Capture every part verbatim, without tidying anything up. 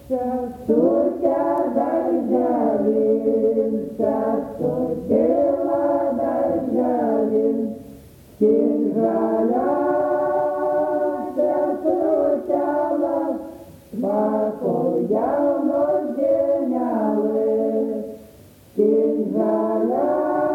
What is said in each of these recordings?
Sesutė darželin, sesutėla darželin, tik žalia sesutėla, vako jaunos dienelės, tik žalia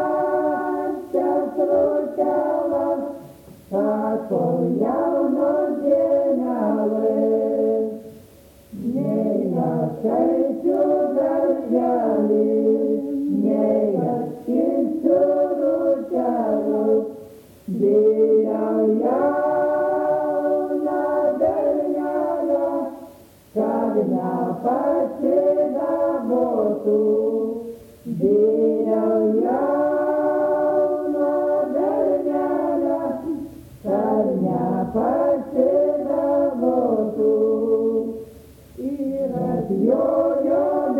sesutėla, vako jaunos dienelės. Nei aš eisiu darželį, nei aš skinsiu rūtelus, bijau jauną bernelę, kad nepasidabotų. Bijau jauną bernelę, kad nepasidabotų. Ir atjojo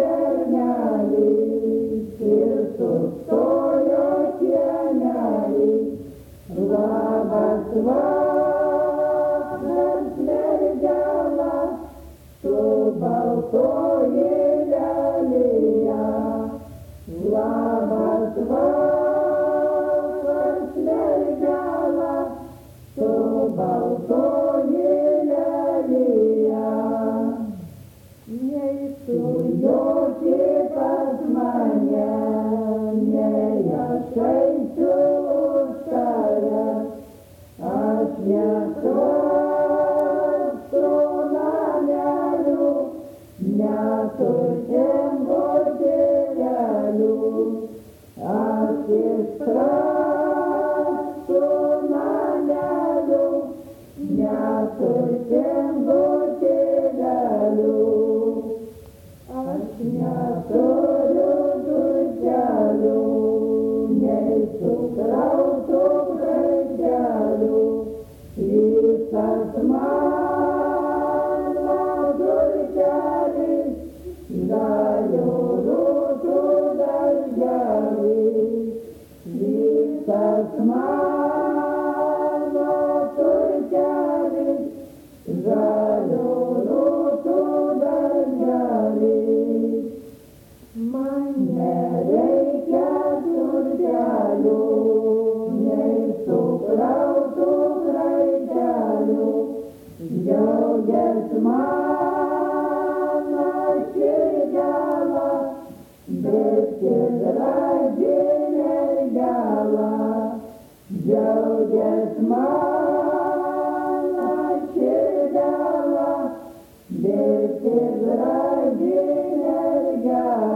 bernelis ir sustojo kiemelis. Labas vakaras, mergela, tu baltoji lelija. Labas vakaras, mergela, tu baltoji lelija. Nei tu joki pas mane, nei aš eisiu už tave, aš nesurasiu namelių, neturtingų tėvelių, aš ištrasiu namelių, neturtingų tėvelių. Aš neturiu turtelių, nei sukrautų kraitelių, visas mano turtelis, žalių rūtų darželis, visas mano turtelis, žalių rūtų darželis. Man nereikia turtelių, nei sukrautų kraitelių, džiaugias mano širdela, bet ir graži mergela, džiaugias mano širdela, bet ir graži mergela.